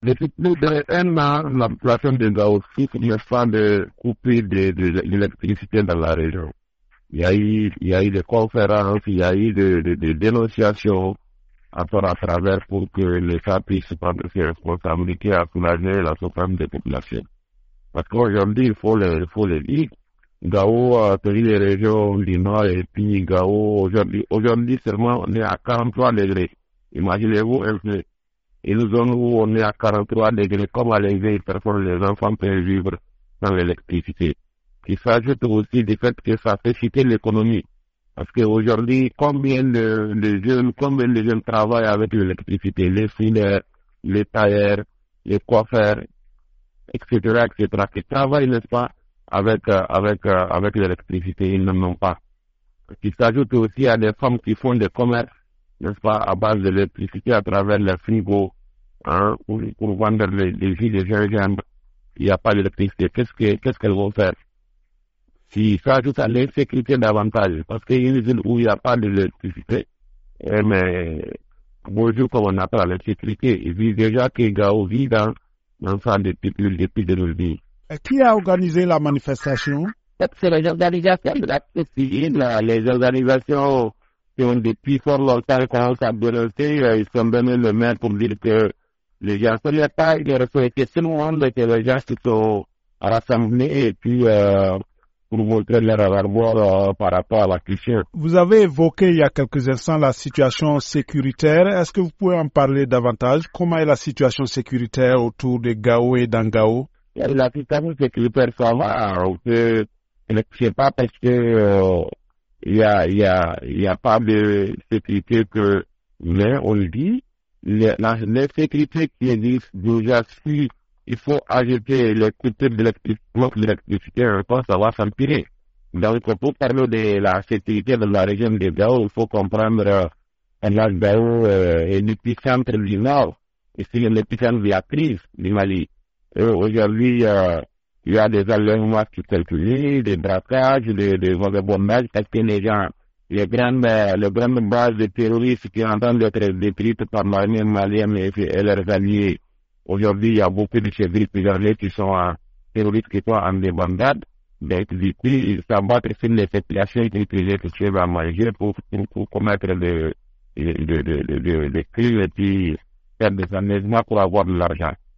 Depuis plus d'un an, la population de Gao ne pas de couper de l'électricité dans la région. Il y a eu des conférences, il y a eu des dénonciations à travers pour que l'État puisse prendre ses responsabilités à soulager la souffrance des populations. Parce qu'aujourd'hui, il faut le dire, Gao, pays des régions du Nord et puis Gao, aujourd'hui seulement on est à 43 degrés. Imaginez-vous un peu. Et nous zones où on est à 43 degrés, comment les personnes, les enfants peuvent vivre sans l'électricité. Il s'ajoute aussi du fait que ça fait chuter l'économie. Parce qu'aujourd'hui, combien de jeunes travaillent avec l'électricité, les fileurs, les tailleurs, les coiffeurs, etc., qui travaillent, n'est-ce pas, avec l'électricité, ils n'en ont pas. Il s'ajoute aussi à des femmes qui font des commerces, n'est-ce pas, à base de l'électricité à travers les frigos, hein, pour vendre les jus de gingembre. Il n'y a pas d'électricité. Qu'est-ce qu'elles vont faire? Si ça ajoute à l'insécurité davantage, parce qu'il y a une ville où il n'y a pas d'électricité, mais bonjour, comme on appelle l'insécurité, il vit déjà que Gao vit dans ça depuis de nos vies. Qui a organisé la manifestation? C'est les organisations de la société civile, les organisations qui ont depuis fort longtemps commencé à dénoncer, ils sont venus le maire pour dire que les gens sur la taille de respecter tout le monde, que les gens se sont rassemblés et puis pour montrer leur alarme par rapport à la question. Vous avez évoqué il y a quelques instants la situation sécuritaire. Est-ce que vous pouvez en parler davantage? Comment est la situation sécuritaire autour de Gao et d'Angao? La situation sécuritaire, ça va. Je ne sais pas parce que il y a pas de sécurité que, mais on le dit, la sécurité qui existe déjà, si il faut ajouter les critères de l'électricité, ça va s'empirer. Donc, pour parler de la sécurité de la région de Gao, il faut comprendre que Gao est l'épicentre du Nord, et c'est l'épicentre de la crise du Mali. Aujourd'hui, il y a des enlèvements qui circulent, des braquages, des vagabondages, parce que les grandes bases de terroristes qui sont en train d'être détruites par l'armée malienne et leurs alliés. Aujourd'hui, il y a beaucoup de civils prisonniers qui sont terroristes qui sont en débandade. Donc, du coup, ils s'abattent sur les populations utilisées que tu vas manger pour commettre des crimes et puis faire des enlèvements pour avoir de l'argent.